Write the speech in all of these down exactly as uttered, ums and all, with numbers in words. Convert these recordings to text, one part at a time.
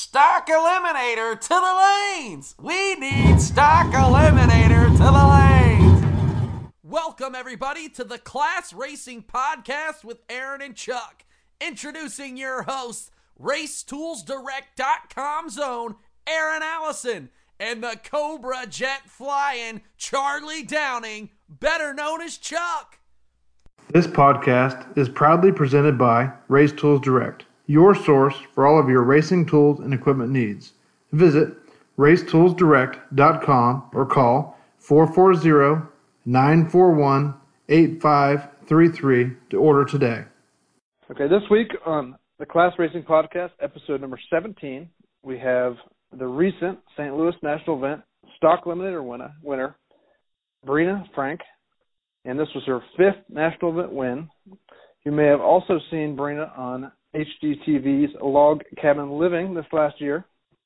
Stock Eliminator to the lanes! We need Stock Eliminator to the lanes! Welcome, everybody, to the Class Racing Podcast with Aaron and Chuck. Introducing your hosts, Race Tools Direct dot com's own Aaron Allison and the Cobra Jet flying Charlie Downing, better known as Chuck. This podcast is proudly presented by Race Tools Direct, your source for all of your racing tools and equipment needs. Visit Race Tools Direct dot com or call four four zero, nine four one, eight five three three to order today. Okay, this week on the Class Racing Podcast, episode number seventeen, we have the recent Saint Louis National Event Stock Eliminator winner, winner Brina Frank, and this was her fifth National Event win. You may have also seen Brina on H G T V's Log Cabin Living this last year.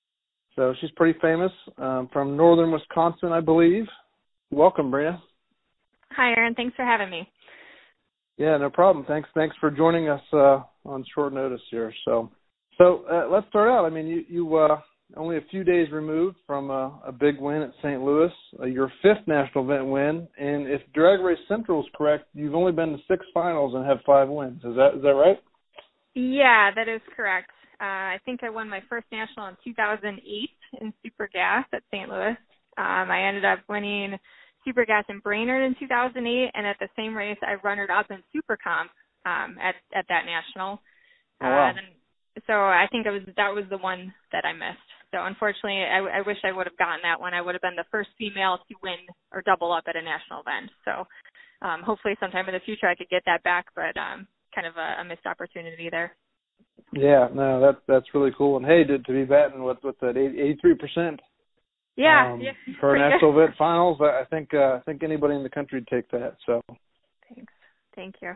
So she's pretty famous, um, from northern Wisconsin, I believe. Welcome, Brina. Hi, Aaron. Thanks for having me. Yeah, no problem. Thanks Thanks for joining us uh, on short notice here. So so uh, let's start out. I mean, you, you uh, only a few days removed from uh, a big win at Saint Louis, uh, your fifth national event win. And if Drag Race Central is correct, you've only been to six finals and have five wins. Is that is that right? Yeah, that is correct. Uh, I think I won my first national in two thousand eight in Super Gas at Saint Louis. Um, I ended up winning Super Gas in Brainerd in two thousand eight, and at the same race, I runner-up in Super Comp um, at at that national. Oh, wow. Uh, then, so I think it was that was the one that I missed. So unfortunately, I, I wish I would have gotten that one. I would have been the first female to win or double up at a national event. So um, hopefully sometime in the future I could get that back, but um, kind of a, a missed opportunity there. Yeah, no, that's that's really cool. And hey, to, to be batting with with that eighty-three percent. Yeah, um, yeah. For a national event finals, I think uh, I think anybody in the country would take that. So thanks, thank you.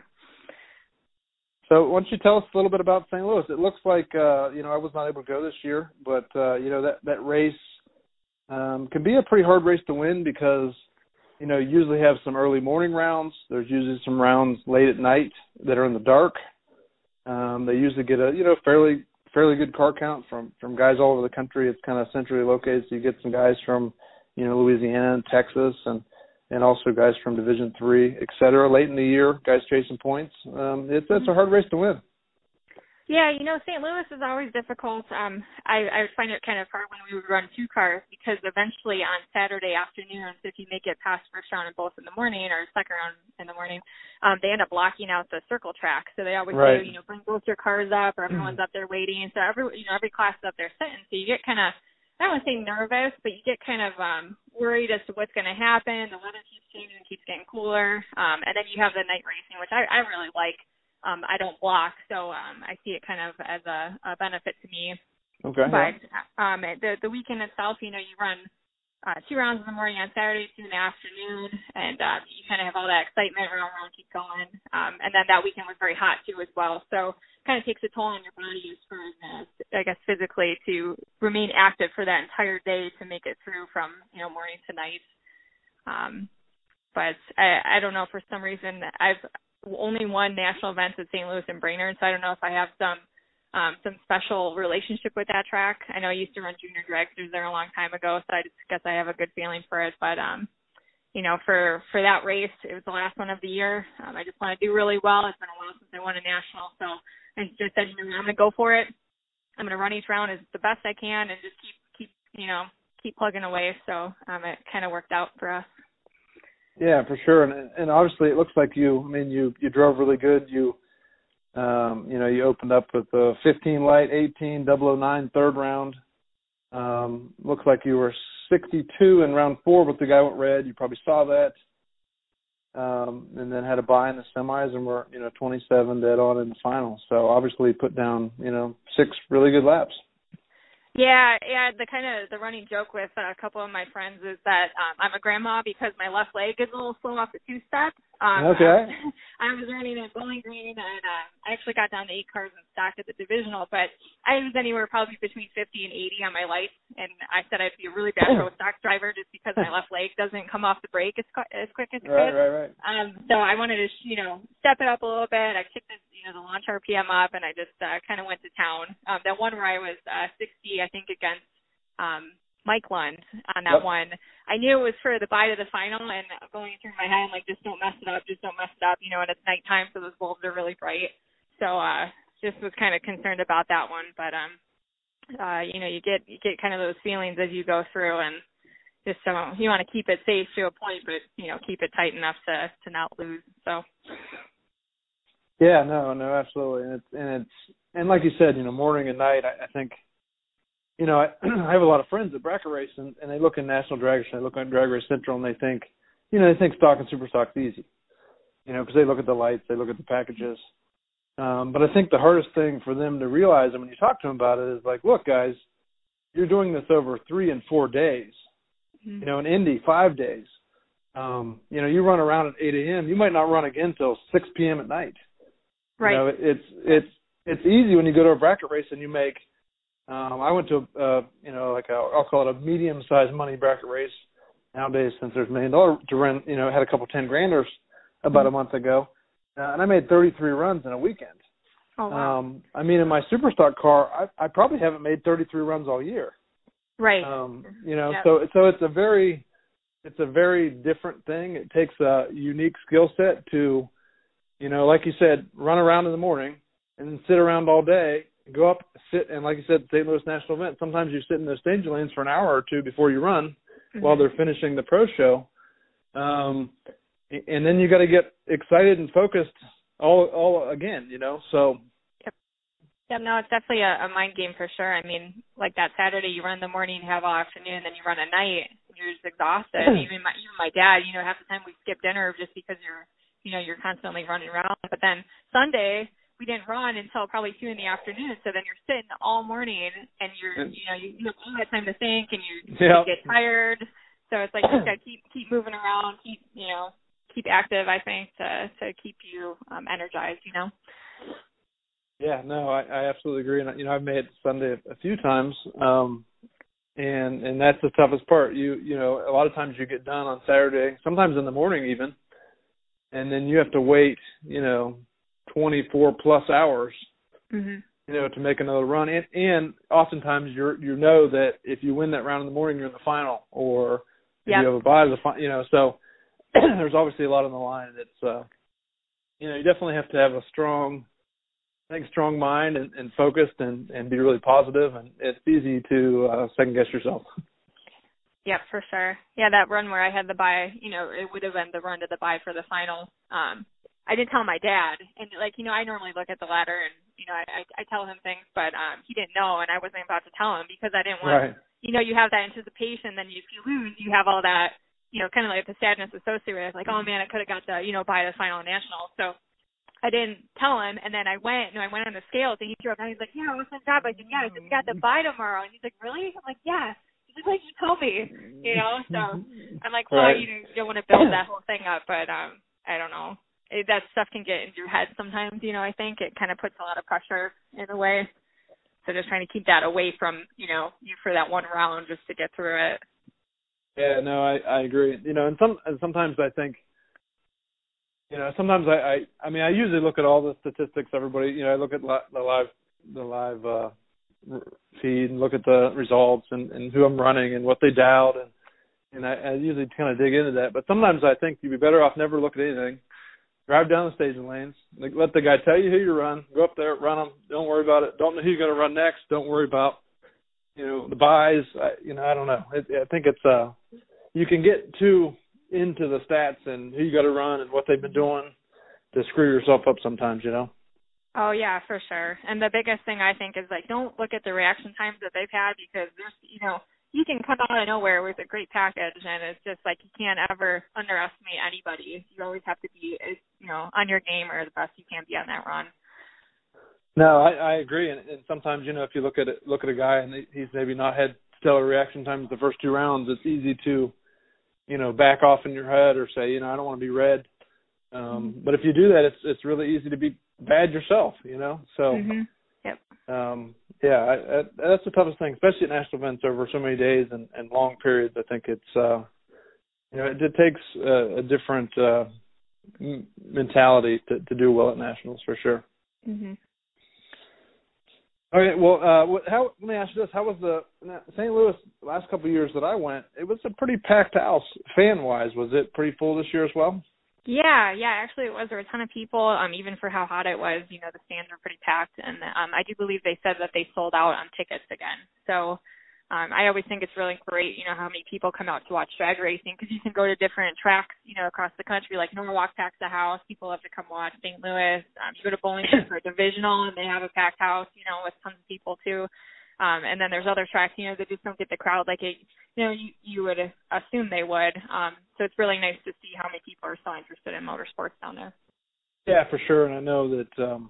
So why don't you tell us a little bit about Saint Louis? It looks like uh, you know I was not able to go this year, but uh, you know that that race um, can be a pretty hard race to win because you know you usually have some early morning rounds. There's usually some rounds late at night that are in the dark. Um, they usually get a you know fairly fairly good car count from, from guys all over the country. It's kind of centrally located, so you get some guys from, you know, Louisiana and Texas, and, and also guys from Division Three, et cetera. Late in the year, guys chasing points. Um, it's it's a hard race to win. Yeah, you know, Saint Louis is always difficult. Um, I, I find it kind of hard when we would run two cars because eventually on Saturday afternoons, if you make it past first round in both in the morning or second round in the morning, um, they end up blocking out the circle track. So they always right. say, you know, bring both your cars up or everyone's up there waiting. So every, you know, every class is up there sitting. So you get kind of, I don't want to say nervous, but you get kind of um, worried as to what's going to happen. The weather keeps changing, keeps getting cooler. Um, and then you have the night racing, which I, I really like. Um, I don't block, so um, I see it kind of as a, a benefit to me. Okay. But um, the the weekend itself, you know, you run uh, two rounds in the morning on Saturday, two in the afternoon, and uh, you kind of have all that excitement around, around keep going. Um, and then that weekend was very hot too as well, so it kind of takes a toll on your body as far as uh, I guess physically to remain active for that entire day to make it through from you know morning to night. Um, but I, I don't know, for some reason I've only won national events at Saint Louis and Brainerd, so I don't know if I have some um, some special relationship with that track. I know I used to run junior dragsters there a long time ago, so I just guess I have a good feeling for it. But um, you know, for for that race, it was the last one of the year. Um, I just want to do really well. It's been a while since I won a national, so I just said, you know, I'm going to go for it. I'm going to run each round as the best I can and just keep keep you know keep plugging away. So um, it kind of worked out for us. Yeah, for sure, and and obviously it looks like you. I mean, you you drove really good. You, um, you know, you opened up with a fifteen light, eighteen, double oh nine third round. Um, looks like you were sixty-two in round four, but the guy went red. You probably saw that, um, and then had a bye in the semis, and were you know twenty-seven dead on in the final. So obviously put down you know six really good laps. Yeah, yeah. The kind of the running joke with a couple of my friends is that um, I'm a grandma because my left leg is a little slow off the two step. Um, okay. I was running at Bowling Green, and uh, I actually got down to eight cars in stock at the divisional, but I was anywhere probably between fifty and eighty on my lights, and I said I'd be a really bad road stock driver just because my left leg doesn't come off the brake as, as quick as it right, could. Right, right, Um, so I wanted to, you know, step it up a little bit. I kicked the, you know, the launch R P M up, and I just uh, kind of went to town. Um, that one where I was uh, sixty, I think, against um, Mike Lund on that yep. one. I knew it was for the bye to the final, and going through my head, like, just don't mess it up, just don't mess it up, you know, and it's nighttime, so those bulbs are really bright. So uh, just was kind of concerned about that one. But, um, uh, you know, you get you get kind of those feelings as you go through, and just so you want to keep it safe to a point, but, you know, keep it tight enough to, to not lose. So. Yeah, no, no, absolutely. And it's, and it's, and like you said, you know, morning and night, I, I think, you know, I, I have a lot of friends that bracket race, and, and they look in National Drag Race, and they look on Drag Race Central, and they think, you know, they think stock and super stock's easy, you know, because they look at the lights, they look at the packages. Um, but I think the hardest thing for them to realize, and when you talk to them about it, is like, look, guys, you're doing this over three and four days, mm-hmm. you know, in Indy, five days. Um, you know, you run around at eight a.m., you might not run again until six p.m. at night. Right. You know, it's, it's, it's easy when you go to a bracket race and you make, Um, I went to, uh, you know, like a, I'll call it a medium-sized money bracket race nowadays, since there's million dollar to run. You know, had a couple ten granders about mm-hmm. a month ago, uh, and I made thirty-three runs in a weekend. Oh wow! Um, I mean, in my Superstock car, I, I probably haven't made thirty-three runs all year. Right. Um, you know, yep. so so it's a very, it's a very different thing. It takes a unique skill set to, you know, like you said, run around in the morning and then sit around all day. Go up, sit, and like you said, Saint Louis National Event, sometimes you sit in those stage lanes for an hour or two before you run mm-hmm. while they're finishing the pro show. Um, and then you got to get excited and focused all all again, you know, so. Yep. Yeah, no, it's definitely a, a mind game for sure. I mean, like that Saturday, you run the morning, have all afternoon, then you run at night, you're just exhausted. even my even my dad, you know, half the time we skip dinner just because you're, you know, you're constantly running around. But then Sunday, we didn't run until probably two in the afternoon. So then you're sitting all morning, and you're, you know, you, you have all that time to think, and you, yep. you get tired. So it's like you just got to keep keep moving around, keep you know, keep active. I think to to keep you um, energized. You know. Yeah, no, I, I absolutely agree, and you know, I've made Sunday a few times, um, and and that's the toughest part. You you know, a lot of times you get done on Saturday, sometimes in the morning even, and then you have to wait, you know, twenty-four plus hours, mm-hmm. you know, to make another run. And, and oftentimes you're, you know that if you win that round in the morning, you're in the final, or if yep. you have a bye to the final, you know, so there's obviously a lot on the line. It's, uh, you know, you definitely have to have a strong, I think, strong mind and, and focused and, and be really positive. And it's easy to uh, second guess yourself. Yeah, for sure. Yeah, that run where I had the bye, you know, it would have been the run to the bye for the final. Um, I didn't tell my dad, and like, you know, I normally look at the ladder and, you know, I, I tell him things, but um, he didn't know, and I wasn't about to tell him because I didn't want, right. you know, you have that anticipation, then if you lose, you have all that, you know, kind of like the sadness associated with it, like, oh man, I could have got the, you know, by the final national. So I didn't tell him, and then I went, and I went on the scales, and he drove down, he's like, yeah, what's the job? I said, yeah, I said, you got the bye tomorrow, and he's like, really? I'm like, yeah. He's like, you told me, you know, so I'm like, well, right. you know, you don't want to build that whole thing up, but um, I don't know. It, that stuff can get into your head sometimes, you know, I think. It kind of puts a lot of pressure in a way. So just trying to keep that away from, you know, you for that one round just to get through it. Yeah, no, I, I agree. You know, and some and sometimes I think, you know, sometimes I, I, I mean, I usually look at all the statistics, everybody, you know, I look at li- the live, the live uh, feed and look at the results and, and who I'm running and what they dialed. And, and I, I usually kind of dig into that. But sometimes I think you'd be better off never look at anything. Drive down the staging lanes. Let the guy tell you who you run. Go up there, run them. Don't worry about it. Don't know who you're going to run next. Don't worry about, you know, the buys. I, you know, I don't know. It, I think it's uh, you can get too into the stats and who you got to run and what they've been doing to screw yourself up sometimes, you know. Oh yeah, for sure. And the biggest thing I think is like, don't look at the reaction times that they've had because there's, you know, you can come out of nowhere with a great package, and it's just like you can't ever underestimate anybody. You always have to be, you know, on your game or the best you can be on that run. No, I, I agree, and, and sometimes, you know, if you look at it, look at a guy and he's maybe not had stellar reaction times the first two rounds, it's easy to, you know, back off in your head or say, you know, I don't want to be read. Um, mm-hmm. But if you do that, it's it's really easy to be bad yourself, you know. So, mm-hmm. Yep. um, yeah, I, I, that's the toughest thing, especially at national events over so many days and, and long periods. I think it's uh, you know it, it takes a, a different uh, m- mentality to, to do well at nationals for sure. Mm-hmm. All right. Well, uh, what, how? Let me ask you this: how was the Saint Louis last couple of years that I went? It was a pretty packed house, fan wise. Was it pretty full this year as well? Yeah, yeah. Actually, it was. There were a ton of people. Um, even for how hot it was, you know, the stands were pretty packed, and um, I do believe they said that they sold out on tickets again. So. Um, I always think it's really great, you know, how many people come out to watch drag racing because you can go to different tracks, you know, across the country. Like Norwalk packs a house. People have to come watch Saint Louis. Um, you go to Bowling Green for a divisional and they have a packed house, you know, with tons of people too. Um, and then there's other tracks, you know, that just don't get the crowd like it, you know, you, you would assume they would. Um, so it's really nice to see how many people are so interested in motorsports down there. Yeah, for sure. And I know that um,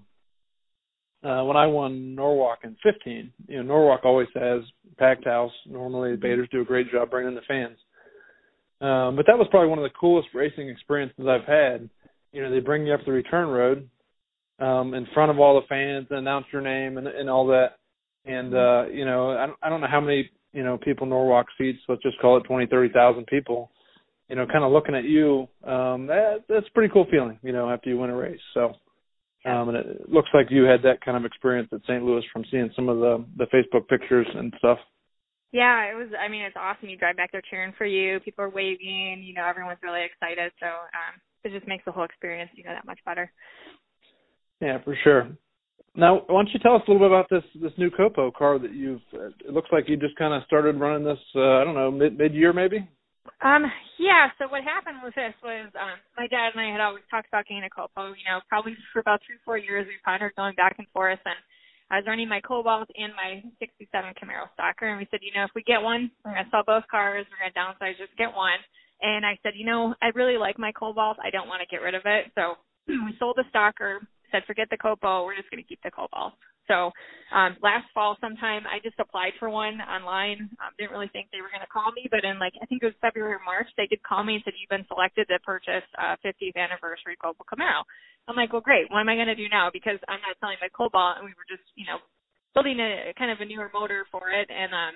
uh, when I won Norwalk in fifteen, you know, Norwalk always has packed house. Normally the Baders do a great job bringing the fans. Um, but that was probably one of the coolest racing experiences I've had. You know, they bring you up the return road um, in front of all the fans and announce your name and, and all that. And, uh, you know, I don't, I don't know how many, you know, people Norwalk seats, let's just call it twenty, thirty thousand people, you know, kind of looking at you. Um, that, that's a pretty cool feeling, you know, after you win a race. So, um, and it looks like you had that kind of experience at Saint Louis from seeing some of the, the Facebook pictures and stuff. Yeah, it was, I mean, it's awesome. You drive back there cheering for you. People are waving, you know, everyone's really excited. So um, it just makes the whole experience, you know, that much better. Yeah, for sure. Now, why don't you tell us a little bit about this this new Copo car that you've, it looks like you just kind of started running this, uh, I don't know, mid, mid-year maybe? Um, yeah, so what happened with this was um, my dad and I had always talked about getting a Copo, you know, probably for about three, four years. We pondered going back and forth, and I was running my Cobalt and my sixty-seven Camaro Stalker, and we said, you know, if we get one, we're going to sell both cars, we're going to downsize, just get one. And I said, you know, I really like my Cobalt. I don't want to get rid of it. So we sold the Stalker, said, forget the Copo, we're just going to keep the Cobalt. So um, last fall sometime, I just applied for one online. Um, didn't really think they were going to call me, but in like, I think it was February or March, they did call me and said, you've been selected to purchase a fiftieth anniversary Copo Camaro. I'm like, well, great. What am I going to do now? Because I'm not selling my Cobalt, and we were just, you know, building a kind of a newer motor for it. And um,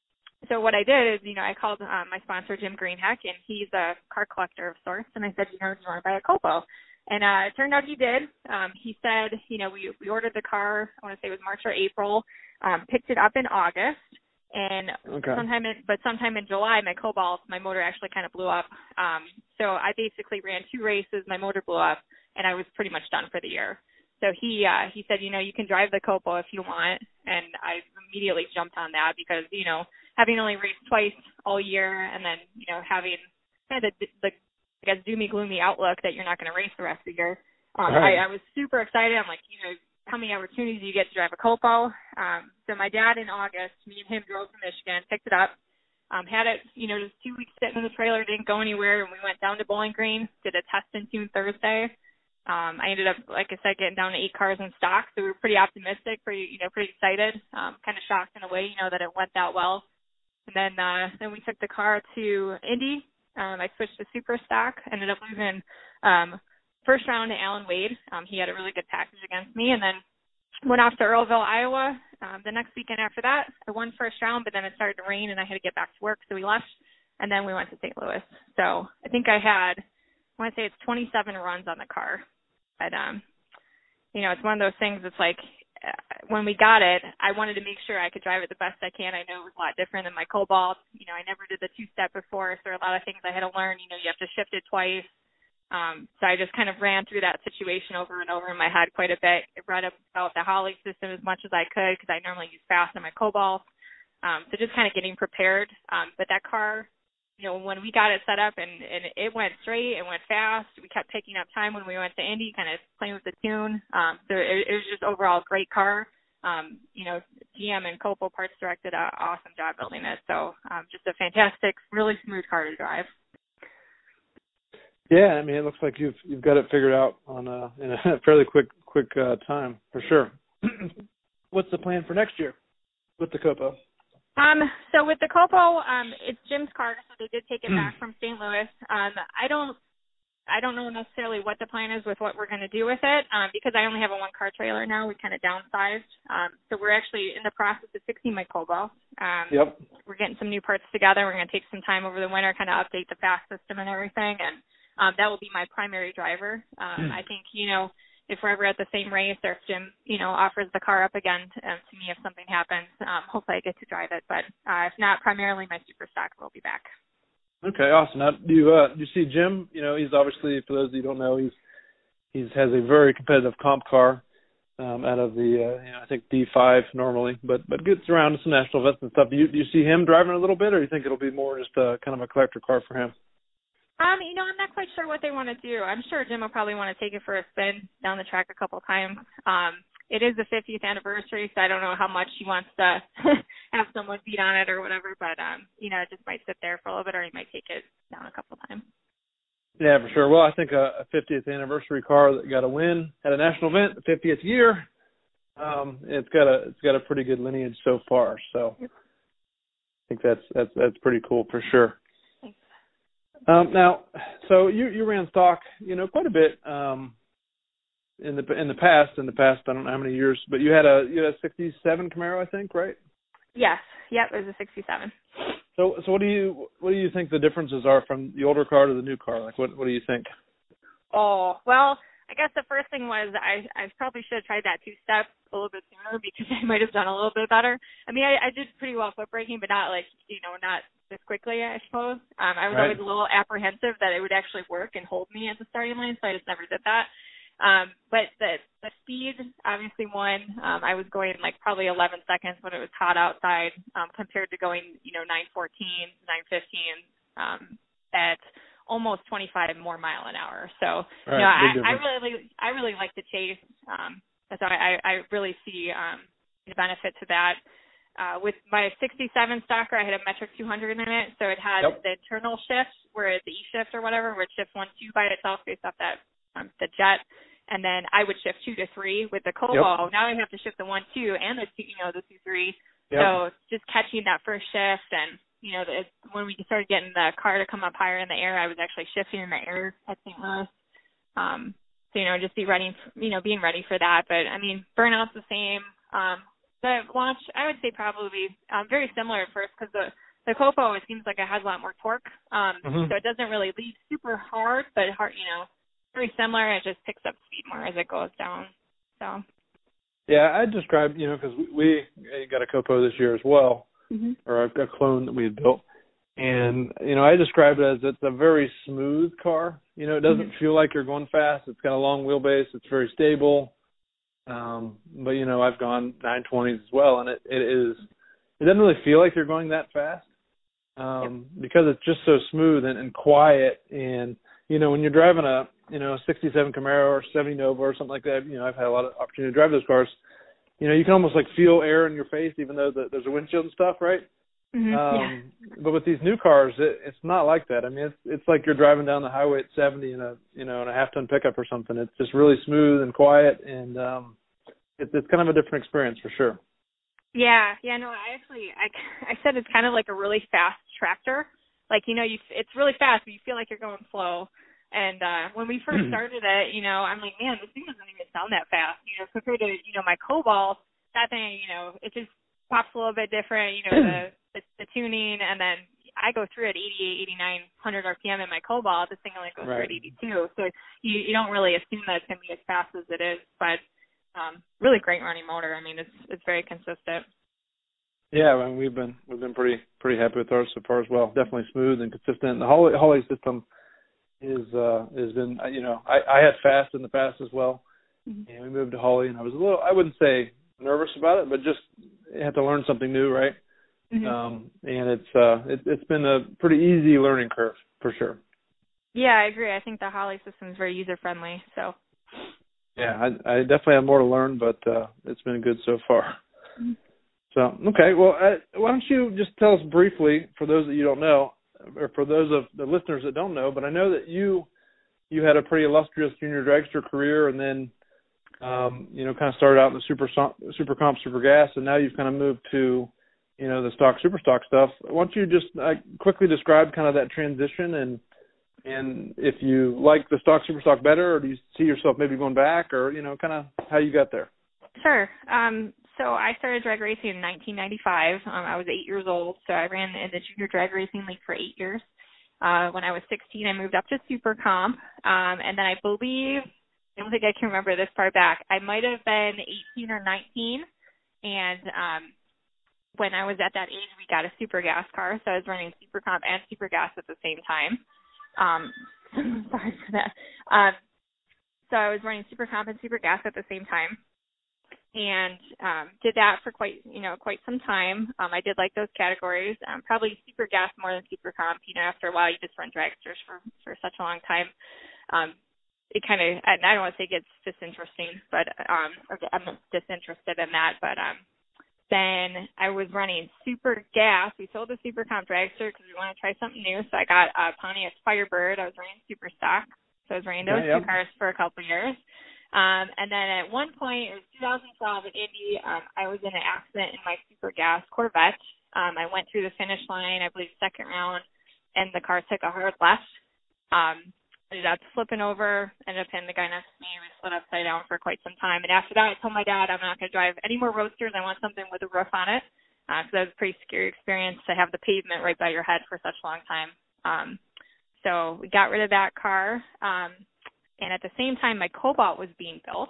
so what I did is, you know, I called um, my sponsor, Jim Greenheck, and he's a car collector of sorts. And I said, you know, do you want to buy a Copo? And uh, it turned out he did. Um, he said, you know, we we ordered the car, I want to say it was March or April, um, picked it up in August. And okay. sometime in, but sometime in July, my Cobalt, my motor actually kind of blew up. Um, so I basically ran two races, my motor blew up, and I was pretty much done for the year. So he uh, he said, you know, you can drive the Copo if you want, and I immediately jumped on that because, you know, having only raced twice all year and then, you know, having kind of the, the I guess, doomy, gloomy outlook that you're not going to race the rest of the year, um, right. I, I was super excited. I'm like, you know, how many opportunities do you get to drive a Copo? Um, so my dad in August, me and him drove to Michigan, picked it up, um, had it, you know, just two weeks sitting in the trailer, didn't go anywhere, and we went down to Bowling Green, did a test and tune Thursday. Um, I ended up, like I said, getting down to eight cars in stock, so we were pretty optimistic, pretty, you know, pretty excited, um, kind of shocked in a way, you know, that it went that well. And then, uh, then we took the car to Indy. Um, I switched to super stock, ended up losing um, first round to Alan Wade. Um, he had a really good package against me, and then went off to Earlville, Iowa. Um, the next weekend after that, I won first round, but then it started to rain, and I had to get back to work, so we left, and then we went to Saint Louis. So I think I had, I want to say it's twenty-seven runs on the car. But, um, you know, it's one of those things that's like, when we got it, I wanted to make sure I could drive it the best I can. I know it was a lot different than my Cobalt. You know, I never did the two-step before, so there are a lot of things I had to learn. You know, you have to shift it twice. Um, so I just kind of ran through that situation over and over in my head quite a bit. I read about the Holley system as much as I could because I normally use fast on my Cobalt. Um, so just kind of getting prepared. Um, but that car, you know, when we got it set up and, and it went straight, it went fast. We kept taking up time when we went to Indy, kind of playing with the tune. Um, so it, it was just overall a great car. Um, you know, G M and Copo Parts Direct did an awesome job building it. So um, just a fantastic, really smooth car to drive. Yeah, I mean, it looks like you've you've got it figured out on a, in a fairly quick quick uh, time for sure. What's the plan for next year with the Copo? Um, so with the Copo, um, it's Jim's car, so they did take it back from Saint Louis. Um, I don't, I don't know necessarily what the plan is with what we're going to do with it um, because I only have a one-car trailer now. We kind of downsized. Um, so we're actually in the process of fixing my Cobalt. Um, Yep. We're getting some new parts together. We're going to take some time over the winter, kind of update the fast system and everything, and um, that will be my primary driver. Um, I think, you know, if we're ever at the same race or if Jim, you know, offers the car up again to, um, to me if something happens, um, hopefully I get to drive it. But uh, if not, primarily my super stock will be back. Okay, awesome. Now, do you uh, do you see Jim? You know, he's obviously, for those of you who don't know, he's he's has a very competitive comp car um, out of the uh, you know, I think D five normally, but but gets around to some national events and stuff. Do you do you see him driving a little bit, or do you think it'll be more just a, kind of a collector car for him? Um, you know, I'm not quite sure what they want to do. I'm sure Jim will probably want to take it for a spin down the track a couple times. Um, it is the fiftieth anniversary, so I don't know how much he wants to have someone beat on it or whatever, but, um, you know, it just might sit there for a little bit or he might take it down a couple times. Yeah, for sure. Well, I think a, a fiftieth anniversary car that got a win at a national event, the fiftieth year, um, it's got a it's got a pretty good lineage so far. So I think that's that's that's pretty cool for sure. Um, now, so you, you ran stock, you know, quite a bit um, in the in the past. In the past, I don't know how many years, but you had a you had a sixty-seven Camaro, I think, right? Yes. Yep. It was a sixty-seven. So, so what do you what do you think the differences are from the older car to the new car? Like, what what do you think? Oh, well, I guess the first thing was I I probably should have tried that two step a little bit sooner because I might have done a little bit better. I mean, I, I did pretty well foot braking, but not like you know not. this quickly, I suppose. Um, I was right. always a little apprehensive that it would actually work and hold me at the starting line, so I just never did that. Um, but the, the speed obviously won. Um, I was going like probably eleven seconds when it was hot outside um, compared to going, you know, nine fourteen, nine fifteen um, at almost twenty-five more mile an hour. So, right. you know, I, I really, I really like the chase. Um, so I, I really see um, the benefit to that. Uh, with my sixty-seven Stalker, I had a metric two hundred in it, so it had yep. the internal shift, where the E-shift or whatever, where it shifts one, two by itself based off that um, the jet, and then I would shift two to three with the Cobalt. Yep. Now I have to shift the one, two, and the two, you know, the two, three. Yep. So just catching that first shift, and you know, the, when we started getting the car to come up higher in the air, I was actually shifting in the air at Saint Louis. Um, so you know, just be ready, for, you know, being ready for that. But I mean, burnout's the same. Um, The launch, I would say probably um, very similar at first because the, the Copo, it seems like it has a lot more torque. Um, mm-hmm. So it doesn't really lead super hard, but hard, you know, very similar. It just picks up speed more as it goes down. So. Yeah, I described, you know, because we, we got a Copo this year as well, mm-hmm. or a, a clone that we had built. And, you know, I described it as it's a very smooth car. You know, it doesn't mm-hmm. feel like you're going fast. It's got a long wheelbase. It's very stable. Um, but you know, I've gone nine twenties as well, and it, it is, it doesn't really feel like you're going that fast, um, yep. because it's just so smooth and, and quiet. And, you know, when you're driving a, you know, sixty-seven Camaro or seventy Nova or something like that, you know, I've had a lot of opportunity to drive those cars, you know, you can almost like feel air in your face, even though the, there's a windshield and stuff, right? Mm-hmm. Um, yeah. But with these new cars, it, it's not like that. I mean, it's, it's like you're driving down the highway at seventy in a, you know, in a half ton pickup or something. It's just really smooth and quiet, and um, it, it's kind of a different experience for sure. Yeah, yeah, no, I actually, I, I said it's kind of like a really fast tractor. Like, you know, you it's really fast, but you feel like you're going slow. And uh, when we first started it, you know, I'm like, man, this thing doesn't even sound that fast. You know, compared to, you know, my Cobalt, that thing, you know, it just pops a little bit different, you know, the, the, the tuning, and then I go through at eighty-eight, eighty-nine hundred R P M in my Cobalt. This thing only goes right. through at eighty-two. So you, you don't really assume that it's going to be as fast as it is, but um, really great running motor. I mean, it's it's very consistent. Yeah, I mean, we've been we've been pretty pretty happy with ours so far as well. Definitely smooth and consistent. The Holley, Holley system is uh, has been, you know, I, I had fast in the past as well, mm-hmm. and we moved to Holley, and I was a little, I wouldn't say nervous about it, but just had to learn something new, right? Mm-hmm. Um, and it's uh, it, it's been a pretty easy learning curve for sure. Yeah, I agree. I think the Holley system is very user friendly. So. Yeah, I, I definitely have more to learn, but uh, it's been good so far. Mm-hmm. So okay, well, uh, why don't you just tell us briefly, for those that you don't know, or for those of the listeners that don't know, but I know that you you had a pretty illustrious junior dragster career, and then um, you know, kind of started out in the super super comp, super gas, and now you've kind of moved to, you know, the stock, super stock stuff. Why don't you just uh, quickly describe kind of that transition and and if you like the stock super stock better, or do you see yourself maybe going back, or you know, kind of how you got there? Sure. Um, so I started drag racing in nineteen ninety-five. Um, I was eight years old, so I ran in the Junior Drag Racing League for eight years. Uh, when I was sixteen, I moved up to Super Comp, um, and then I believe, I don't think I can remember this far back, I might have been eighteen or nineteen, and um, when I was at that age, we got a Super Gas car, so I was running Super Comp and Super Gas at the same time. Um, sorry for that. Um, so I was running Super Comp and Super Gas at the same time, and um, did that for quite, you know, quite some time. Um, I did like those categories. Um, probably Super Gas more than Super Comp. You know, after a while, you just run dragsters for for such a long time. Um, it kind of, and I don't want to say it gets disinteresting, but um, or I'm not disinterested in that, but um. Then I was running Super Gas. We sold the Super Comp dragster because we wanted to try something new. So I got a Pontiac Firebird. I was running Super Stock. So I was running those yeah, two yeah. cars for a couple of years. Um, and then at one point, it was two thousand twelve at Indy, um, I was in an accident in my Super Gas Corvette. Um, I went through the finish line, I believe second round, and the car took a hard left. Um, ended up flipping over, ended up hitting the guy next to me. We split upside down for quite some time. And after that, I told my dad I'm not going to drive any more roadsters. I want something with a roof on it. Uh, so that was a pretty scary experience to have the pavement right by your head for such a long time. Um, so we got rid of that car. Um, and at the same time, my Cobalt was being built.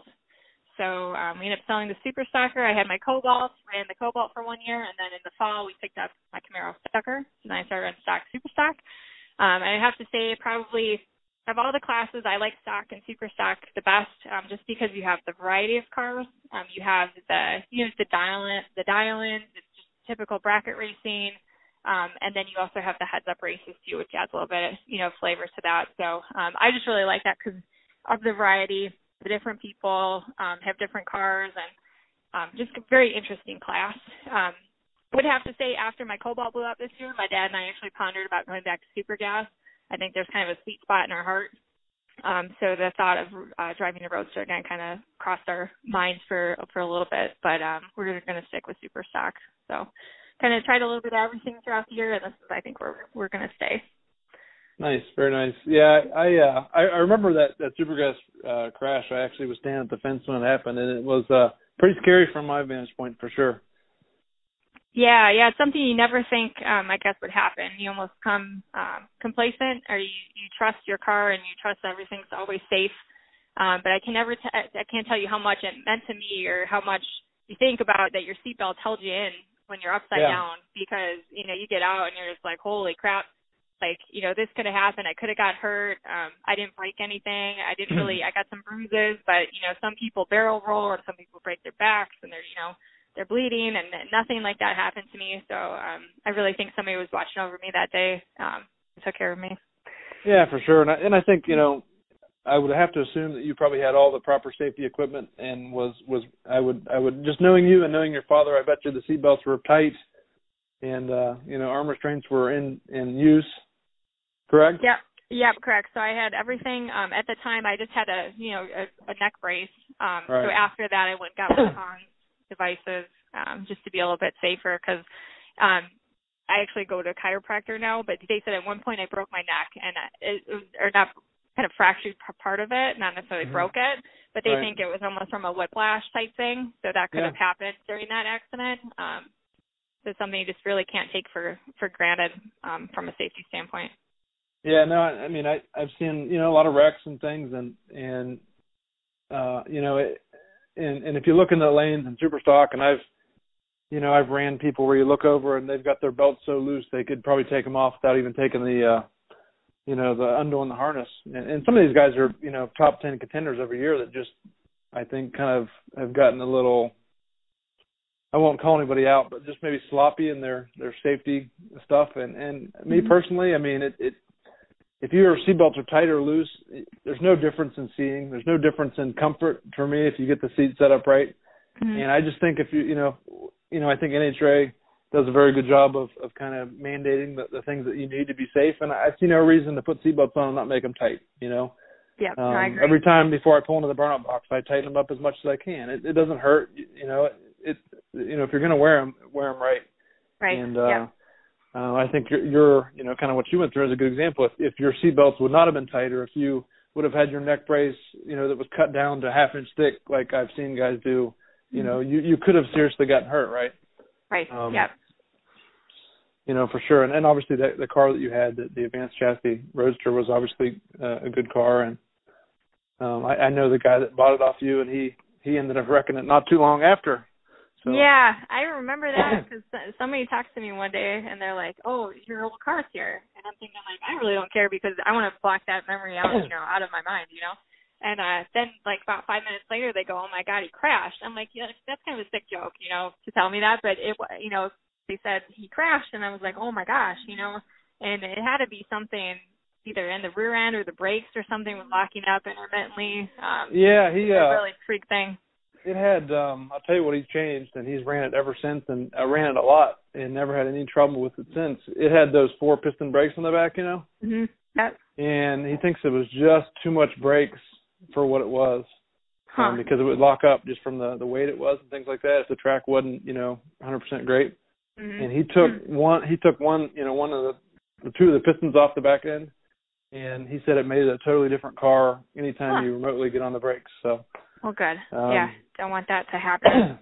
So um, we ended up selling the Super Stocker. I had my Cobalt, ran the Cobalt for one year. And then in the fall, we picked up my Camaro Stocker. So then I started running stock Super Stock. Um, and I have to say probably – of all the classes, I like stock and super stock the best, um, just because you have the variety of cars. Um, you have the, you know, the dial-in, the dial-ins, it's just typical bracket racing, um, and then you also have the heads-up races too, which adds a little bit of, you know, flavor to that. So um, I just really like that because of the variety. The different people um, have different cars, and um, just a very interesting class. Um, I would have to say after my Cobalt blew up this year, my dad and I actually pondered about going back to Super Gas. I think there's kind of a sweet spot in our heart. Um, so the thought of uh, driving a roadster again kind of crossed our minds for for a little bit, but um, we're going to stick with Super Stock. So kind of tried a little bit of everything throughout the year, and this is, I think, where we're going to stay. Nice, very nice. Yeah, I uh, I, I remember that that Super Gas uh, crash. I actually was standing at the fence when it happened, and it was uh, pretty scary from my vantage point for sure. Yeah, yeah, it's something you never think, um, I guess, would happen. You almost come um, complacent, or you, you trust your car and you trust everything's always safe. Um, but I can never, t- I can't tell you how much it meant to me, or how much you think about that your seatbelt held you in when you're upside yeah. down, because you know you get out and you're just like, holy crap, like you know this could have happened. I could have got hurt. Um, I didn't break anything. I didn't really. I got some bruises, but you know some people barrel roll and some people break their backs and they're you know. they're bleeding, and nothing like that happened to me. So um, I really think somebody was watching over me that day um, and took care of me. Yeah, for sure. And I, and I think, you know, I would have to assume that you probably had all the proper safety equipment and was, was I would, I would just knowing you and knowing your father, I bet you the seatbelts were tight and, uh, you know, arm restraints were in, in use, correct? Yep. Yep, correct. So I had everything. Um, at the time, I just had a, you know, a, a neck brace. Um, right. So after that, I went and got on devices um, just to be a little bit safer, because um, I actually go to a chiropractor now, but they said at one point I broke my neck, and it, it was, or not kind of fractured part of it, not necessarily mm-hmm. broke it, but they right. think it was almost from a whiplash type thing, so that could yeah. have happened during that accident. Um, so something you just really can't take for, for granted um, from a safety standpoint. Yeah, no, I, I mean, I, I've seen, you know, a lot of wrecks and things, and, and uh, you know, it, And, and if you look in the lanes in super stock, and I've, you know, I've ran people where you look over and they've got their belts so loose they could probably take them off without even taking the, uh, you know, the undoing the harness. And, and some of these guys are, you know, top ten contenders every year that just, I think, kind of have gotten a little, I won't call anybody out, but just maybe sloppy in their, their safety stuff. And, and me personally, I mean, it, it if your seatbelts are tight or loose, there's no difference in seeing. There's no difference in comfort for me if you get the seat set up right. Mm-hmm. And I just think if you, you know, you know, I think N H R A does a very good job of, of kind of mandating the, the things that you need to be safe. And I see no reason to put seatbelts on and not make them tight, you know. Yeah, um, no, I agree. Every time before I pull into the burnout box, I tighten them up as much as I can. It, it doesn't hurt, you, you know. It, it, you know, if you're going to wear them, wear them right. Right. And uh, yeah. uh, I think your, your, you know, kind of what you went through is a good example. If, if your seatbelts would not have been tighter, if you would have had your neck brace, you know, that was cut down to half inch thick, like I've seen guys do, you know, you, you could have seriously gotten hurt, right? Right. Um, yep. You know, for sure. And, and obviously the, the car that you had, the, the Advanced Chassis Roadster, was obviously uh, a good car. And um, I, I know the guy that bought it off you, and he, he ended up wrecking it not too long after. So. Yeah, I remember that because somebody texted me one day, and they're like, "Oh, your old car's here," and I'm thinking like, I really don't care because I want to block that memory out, you know, out of my mind, you know. And uh, then like about five minutes later, they go, "Oh my God, he crashed." I'm like, "Yeah, that's kind of a sick joke, you know, to tell me that," but it, you know, they said he crashed, and I was like, "Oh my gosh," you know, and it had to be something either in the rear end or the brakes or something was locking up intermittently. Um, yeah, he uh, a really freak thing. It had, um, I'll tell you what he's changed, and he's ran it ever since, and I ran it a lot and never had any trouble with it since. It had those four piston brakes on the back, you know? Mm-hmm. Yep. And he thinks it was just too much brakes for what it was, huh. um, because it would lock up just from the, the weight it was and things like that if the track wasn't, you know, one hundred percent great. Mm-hmm. And he took mm-hmm. one, he took one, you know, one of the, the two of the pistons off the back end, and he said it made it a totally different car anytime huh. you remotely get on the brakes, so. Well, good. Um, yeah, don't want that to happen.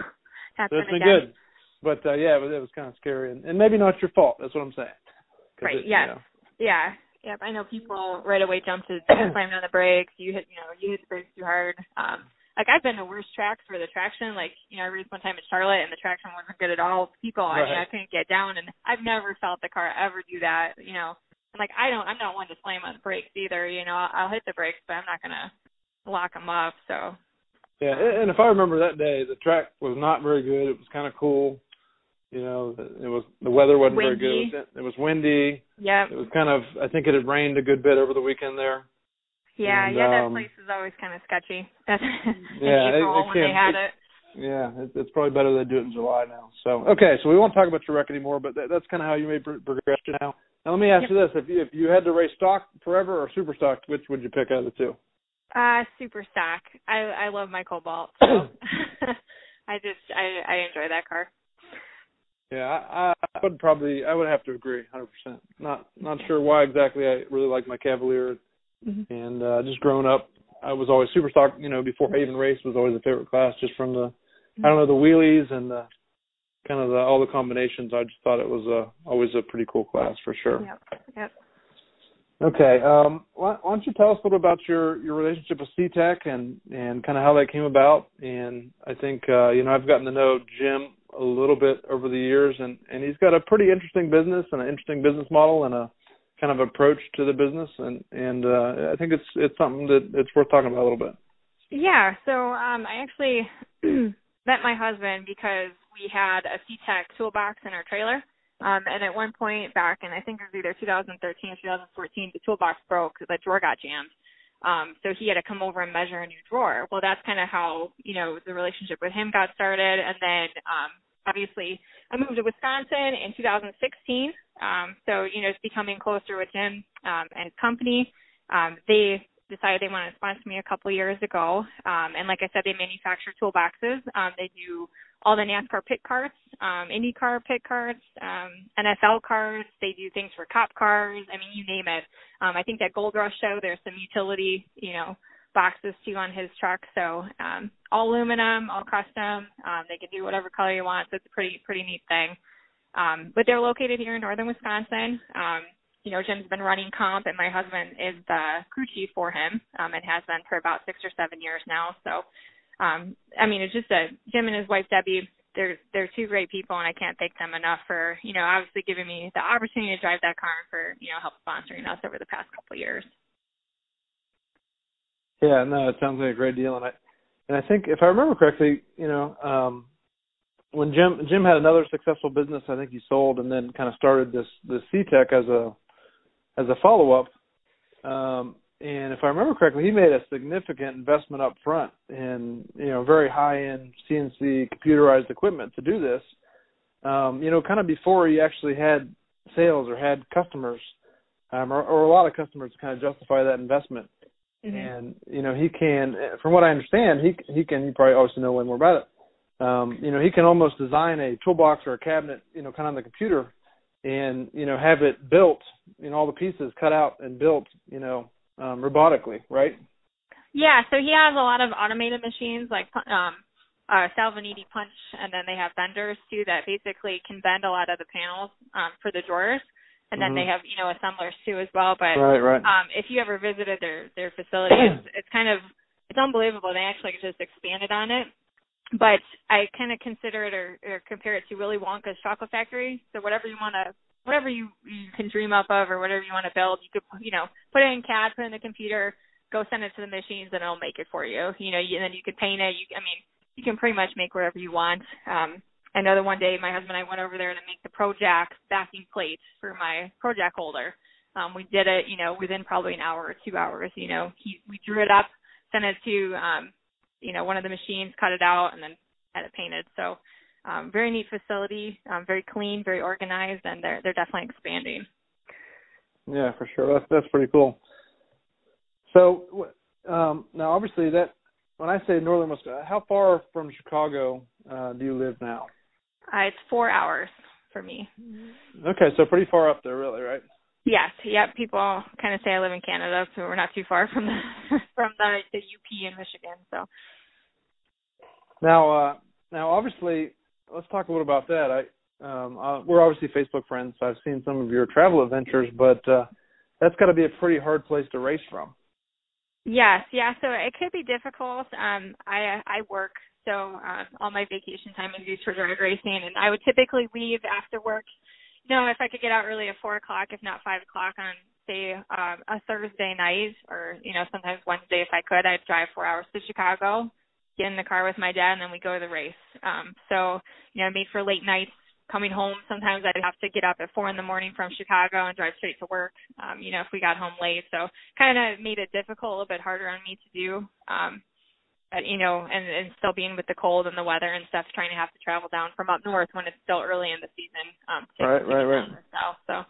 So it's been again. good. But, uh, yeah, it was, it was kind of scary. And, and maybe not your fault. That's what I'm saying. Right, it, yes. You know. Yeah. Yep, I know people right away jump to slam on the brakes. You hit, you know, you hit the brakes too hard. Um, like, I've been to worse tracks for the traction. Like, you know, I raced one time at Charlotte, and the traction wasn't good at all. People, right. I mean, I couldn't get down, and I've never felt the car ever do that, you know. And, like, I don't, I'm not one to slam on the brakes either. You know, I'll, I'll hit the brakes, but I'm not going to lock them up, so. Yeah, and if I remember that day, the track was not very good. It was kind of cool. You know, it was the weather wasn't windy. very good. It was, it was windy. Yeah. It was kind of, I think it had rained a good bit over the weekend there. Yeah, and, yeah, that um, place is always kind of sketchy. That's yeah, in April it, it when they had it. it. Yeah, it, it's probably better they do it in July now. So, okay, so we won't talk about your wreck anymore, but that, that's kind of how you made pro- progression now. Now, let me ask yep. you this. If you, if you had to race stock forever or super stock, which would you pick out of the two? Uh, super stock. I I love my Cobalt. So. I just I I enjoy that car. Yeah, I, I would probably I would have to agree, one hundred percent. Not not sure why exactly. I really like my Cavalier, mm-hmm. and uh, just growing up, I was always super stock. You know, before I even raced, was always a favorite class, just from the mm-hmm. I don't know the wheelies and the kind of the, all the combinations. I just thought it was a, always a pretty cool class for sure. Yep. Yep. Okay, um, why, why don't you tell us a little about your, your relationship with C-Tech and, and kind of how that came about? And I think, uh, you know, I've gotten to know Jim a little bit over the years, and, and he's got a pretty interesting business and an interesting business model and a kind of approach to the business, and, and uh, I think it's it's something that it's worth talking about a little bit. Yeah, so um, I actually met my husband because we had a C-Tech toolbox in our trailer. Um, and at one point back in, I think it was either two thousand thirteen or two thousand fourteen, the toolbox broke, the drawer got jammed. Um, so he had to come over and measure a new drawer. Well, that's kind of how, you know, the relationship with him got started. And then, um, obviously, I moved to Wisconsin in two thousand sixteen. Um, so, you know, it's becoming closer with him um, and his company. Um, they decided they wanted to sponsor me a couple of years ago. Um, and like I said, they manufacture toolboxes. Um, they do all the NASCAR pit carts, um, IndyCar pit carts, um, N F L carts. They do things for cop cars. I mean, you name it. Um, I think that Gold Rush show, there's some utility, you know, boxes too on his truck. So um, all aluminum, all custom. Um, they can do whatever color you want. So it's a pretty, pretty neat thing. Um, but they're located here in northern Wisconsin. Um, you know, Jim's been running comp, and my husband is the crew chief for him, um, and has been for about six or seven years now. So, um, I mean, it's just a Jim and his wife Debbie. They're they're two great people, and I can't thank them enough for, you know, obviously giving me the opportunity to drive that car and for, you know, help sponsoring us over the past couple of years. Yeah, no, it sounds like a great deal, and I and I think if I remember correctly, you know, um, when Jim Jim had another successful business, I think he sold and then kind of started this this C-Tech as a as a follow up. Um, And if I remember correctly, he made a significant investment up front in, you know, very high-end C N C computerized equipment to do this, um, you know, kind of before he actually had sales or had customers, um, or, or a lot of customers to kind of justify that investment. Mm-hmm. And, you know, he can, from what I understand, he he can, you probably obviously know way more about it, um, you know, he can almost design a toolbox or a cabinet, you know, kind of on the computer and, you know, have it built, you know, all the pieces cut out and built, you know, um, robotically, right? Yeah, so he has a lot of automated machines like um, uh, Salvagnini punch, and then they have benders too that basically can bend a lot of the panels um, for the drawers. And then mm-hmm. they have, you know, assemblers too as well. But right, right. Um, if you ever visited their, their facility, it's, it's kind of, it's unbelievable. They actually just expanded on it. But I kind of consider it or, or compare it to Willy Wonka's chocolate factory. So whatever you want to, whatever you, you can dream up of or whatever you want to build, you could, you know, put it in C A D, put it in the computer, go send it to the machines, and it'll make it for you. You know, you, and then you could paint it. You, I mean, you can pretty much make whatever you want. Um, I know that one day my husband and I went over there to make the ProJack backing plate for my ProJack holder. Um, we did it, you know, within probably an hour or two hours. You know, he, we drew it up, sent it to, um, you know, one of the machines, cut it out, and then had it painted. So um, very neat facility, um, very clean, very organized, and they're they're definitely expanding. Yeah, for sure. That's that's pretty cool. So um, now, obviously, that when I say northern Wisconsin, how far from Chicago uh, do you live now? Uh, it's four hours for me. Okay, so pretty far up there, really, right? Yes, yep. People kind of say I live in Canada, so we're not too far from the from the, the U P in Michigan. So now, uh, now, obviously, let's talk a little about that. I um, uh, we're obviously Facebook friends, so I've seen some of your travel adventures, but uh, that's got to be a pretty hard place to race from. Yes, yeah. So it could be difficult. Um, I I work. So uh, all my vacation time is used for drag racing, and I would typically leave after work. You know, if I could get out early at four o'clock, if not five o'clock on, say, um, a Thursday night, or, you know, sometimes Wednesday if I could, I'd drive four hours to Chicago, get in the car with my dad, and then we go to the race. Um, so, you know, I made for late nights coming home. Sometimes I'd have to get up at four in the morning from Chicago and drive straight to work, um, you know, if we got home late. So kind of made it difficult, a little bit harder on me to do. Um, But, you know, and, and still being with the cold and the weather and stuff, trying to have to travel down from up north when it's still early in the season. Um, to, right, to right, get right. down to the south, so.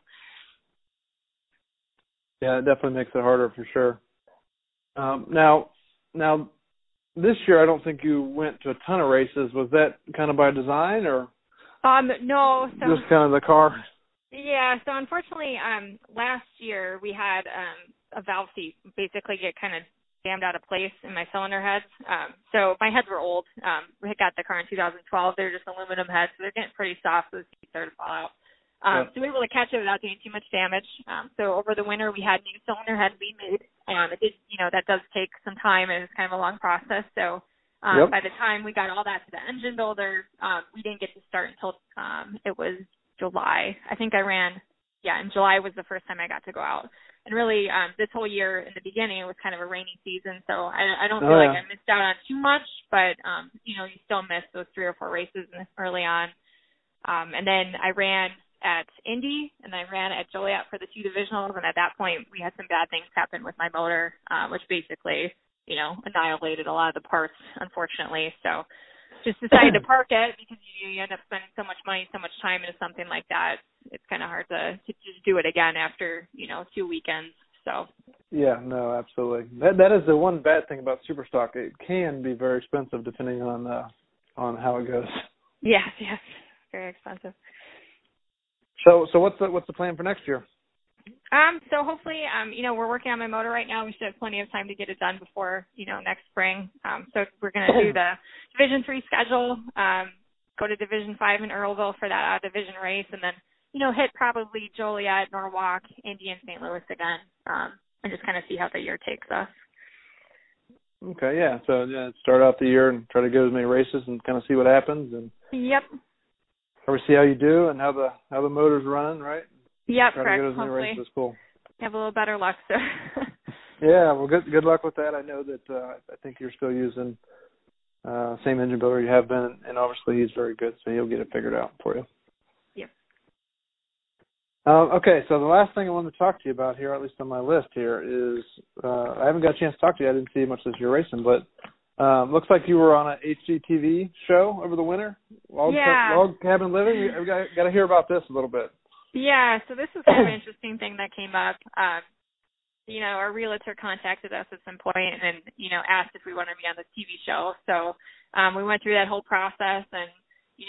Yeah, it definitely makes it harder for sure. Um, now, now, this year I don't think you went to a ton of races. Was that kind of by design or? Um, no. So, just kind of the car? Yeah. So unfortunately, um, last year we had um, a valve seat basically get kind of jammed out of place in my cylinder heads. Um, so my heads were old. Um, we had got the car in two thousand twelve. They're just aluminum heads, so they're getting pretty soft, so the seats started to fall out. Um, yeah. So we were able to catch it without doing too much damage. Um, so over the winter, we had new cylinder heads being made. Um, it did, you know, that does take some time, and it's kind of a long process. So um, yep. by the time we got all that to the engine builder, um, we didn't get to start until um, it was July. I think I ran, yeah, in July was the first time I got to go out. And really, um, this whole year in the beginning, it was kind of a rainy season, so I, I don't feel oh, yeah. like I missed out on too much, but, um, you know, you still miss those three or four races early on. Um, and then I ran at Indy, and I ran at Joliet for the two divisionals, and at that point, we had some bad things happen with my motor, uh, which basically, you know, annihilated a lot of the parts, unfortunately. So just decided to park it because you, you end up spending so much money, so much time into something like that. It's kind of hard to, to just do it again after, you know, two weekends. So. Yeah, no, absolutely. That that is the one bad thing about Superstock. It can be very expensive depending on uh, on how it goes. Yes, yes, very expensive. So so what's the what's the plan for next year? Um, so hopefully, um, you know, we're working on my motor right now. We should have plenty of time to get it done before, you know, next spring. Um, so we're going to do the Division three schedule, um, go to Division five in Earlville for that out of division race, and then, you know, hit probably Joliet, Norwalk, Indy, and Saint Louis again, um, and just kind of see how the year takes us. Okay, yeah. So yeah, start out the year and try to go as many races and kind of see what happens, and yep. Or see how you do and how the how the motor's running, right? Yep, correct. Hopefully, cool. Have a little better luck. So. Yeah, well, good good luck with that. I know that uh, I think you're still using uh, same engine builder you have been, and obviously he's very good, so he'll get it figured out for you. Yep. Um, okay, so the last thing I wanted to talk to you about here, at least on my list here, is uh, I haven't got a chance to talk to you. I didn't see much this year racing, but um, looks like you were on a H G T V show over the winter. Log, yeah. Log cabin living. We got, got to hear about this a little bit. Yeah, so this was kind of an interesting thing that came up. Um, you know, our realtor contacted us at some point and, you know, asked if we wanted to be on the T V show. So um, we went through that whole process, and, you know,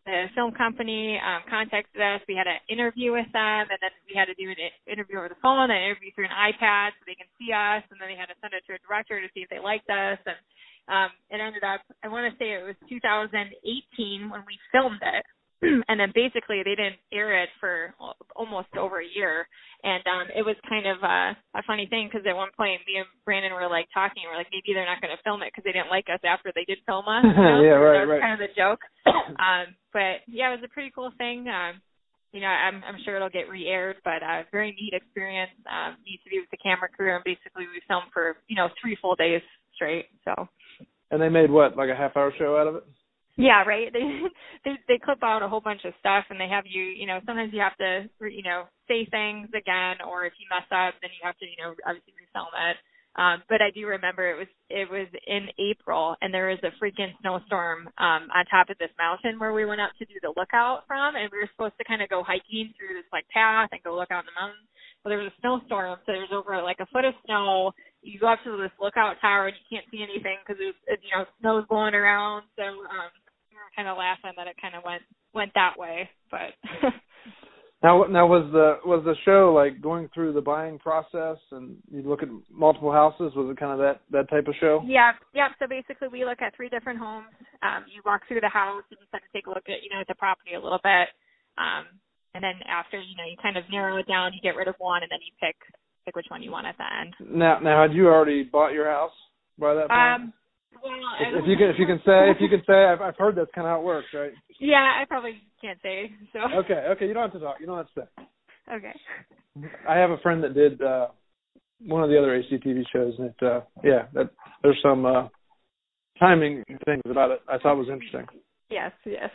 the film company um, contacted us. We had an interview with them, and then we had to do an interview over the phone, an interview through an iPad so they can see us, and then they had to send it to a director to see if they liked us. And um, it ended up, I want to say it was two thousand eighteen when we filmed it. And then basically they didn't air it for almost over a year. And um, it was kind of uh, a funny thing because at one point me and Brandon were like talking. We're like, maybe they're not going to film it because they didn't like us after they did film us. You know? Yeah, so right, that was right. kind of the joke. um, but yeah, it was a pretty cool thing. Um, you know, I'm, I'm sure it'll get re-aired, but uh, very neat experience. Um, neat to be with the camera crew, and basically we filmed for, you know, three full days straight. So. And they made what, like a half-hour show out of it? Yeah, right. They, they they clip out a whole bunch of stuff, and they have you, you know, sometimes you have to, you know, say things again, or if you mess up, then you have to, you know, obviously refilm it. Um, but I do remember it was it was in April, and there was a freaking snowstorm um, on top of this mountain where we went up to do the lookout from, and we were supposed to kind of go hiking through this like path and go look out in the mountain. Well, there was a snowstorm, so there's over like a foot of snow. You go up to this lookout tower, and you can't see anything because it was, you know, snow's blowing around. So um, we were kind of laughing that it kind of went went that way, but. Now, now was the was the show like going through the buying process, and you look at multiple houses? Was it kind of that that type of show? Yeah, yeah. So basically, we look at three different homes. Um, you walk through the house and you kind of take a look at, you know, the property a little bit, um, and then after, you know, you kind of narrow it down. You get rid of one, and then you pick pick which one you want at the end. Now, now, had you already bought your house by that point? Um, well, if, if you can, if you can say, if you can say, I've, I've heard that's kind of how it works, right? Yeah, I probably can't say. So. Okay, okay, you don't have to talk. You don't have to say. Okay. I have a friend that did uh, one of the other H G T V shows, and it, uh, yeah, that, there's some uh, timing things about it I thought was interesting. Yes, yes.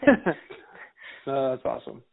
uh, that's awesome.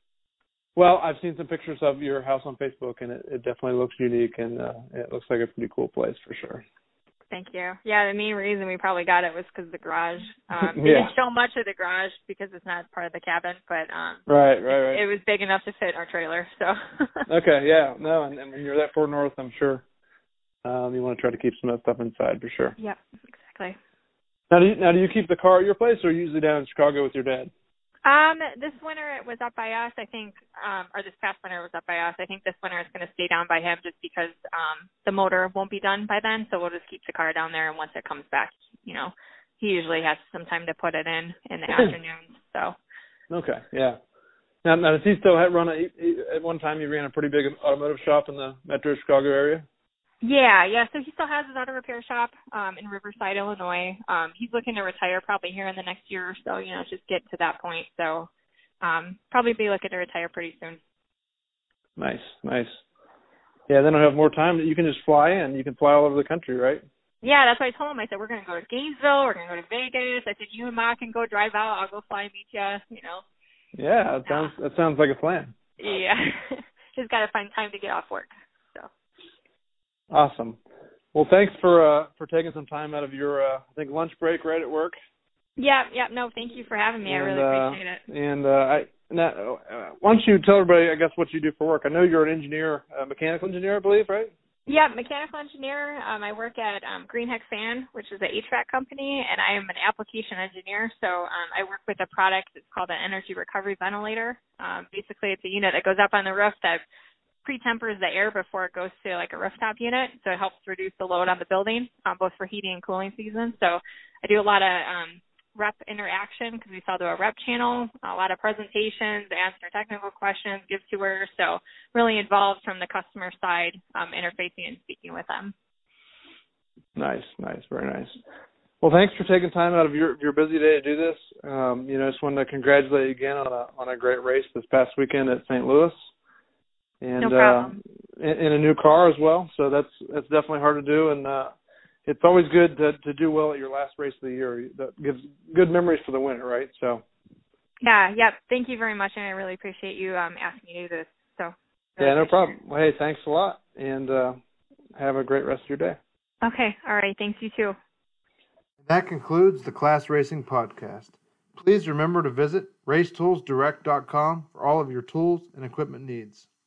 Well, I've seen some pictures of your house on Facebook, and it, it definitely looks unique, and uh, it looks like a pretty cool place for sure. Thank you. Yeah, the main reason we probably got it was because of the garage. Um, they yeah. didn't show much of the garage because it's not part of the cabin, but um, right, right, right. It, it was big enough to fit our trailer. So. Okay, yeah, no, and, and when you're that far north, I'm sure um, you want to try to keep some of that stuff inside for sure. Yep, exactly. Now, do you, now, do you keep the car at your place, or usually down in Chicago with your dad? Um, this winter it was up by us, I think, um, or this past winter it was up by us. I think this winter it's going to stay down by him just because um, the motor won't be done by then, so we'll just keep the car down there, and once it comes back, you know, he usually has some time to put it in in the afternoons. So. Okay, yeah. Now, now does he still have run a, he, he, at one time he ran a pretty big automotive shop in the metro Chicago area? Yeah, yeah. So he still has his auto repair shop um, in Riverside, Illinois. Um, he's looking to retire probably here in the next year or so, you know, just get to that point. So um, probably be looking to retire pretty soon. Nice, nice. Yeah, then I'll have more time. You can just fly in. You can fly all over the country, right? Yeah, that's what I told him. I said, we're going to go to Gainesville. We're going to go to Vegas. I said, you and Ma can go drive out. I'll go fly and meet you, you know. Yeah, that sounds, that sounds like a plan. Yeah. Just got to find time to get off work. So. Awesome. Well, thanks for uh, for taking some time out of your, uh, I think, lunch break right at work. Yeah, yeah. No, thank you for having me. And, I really uh, appreciate it. And uh, I, now, uh, why don't you tell everybody, I guess, what you do for work? I know you're an engineer, a mechanical engineer, I believe, right? Yeah, mechanical engineer. Um, I work at um, Greenheck Fan, which is an H V A C company, and I am an application engineer. So um, I work with a product. It's called an energy recovery ventilator. Um, basically, it's a unit that goes up on the roof that pre-tempers the air before it goes to like a rooftop unit, so it helps reduce the load on the building, um, both for heating and cooling seasons. So I do a lot of um, rep interaction because we sell to a rep channel, a lot of presentations, answer technical questions, give tours. So really involved from the customer side, um, interfacing and speaking with them. Nice, nice, very nice. Well, thanks for taking time out of your, your busy day to do this. Um, you know, I just wanted to congratulate you again on a on a great race this past weekend at Saint Louis. And no problem. Uh, in, in a new car as well, so that's that's definitely hard to do, and uh, it's always good to to do well at your last race of the year. That gives good memories for the winter, right? So. Yeah, yep. Thank you very much, and I really appreciate you um, asking me to do this. So. Really yeah, no problem. Well, hey, thanks a lot, and uh, have a great rest of your day. Okay, all right. Thanks, you too. That concludes the Class Racing Podcast. Please remember to visit race tools direct dot com for all of your tools and equipment needs.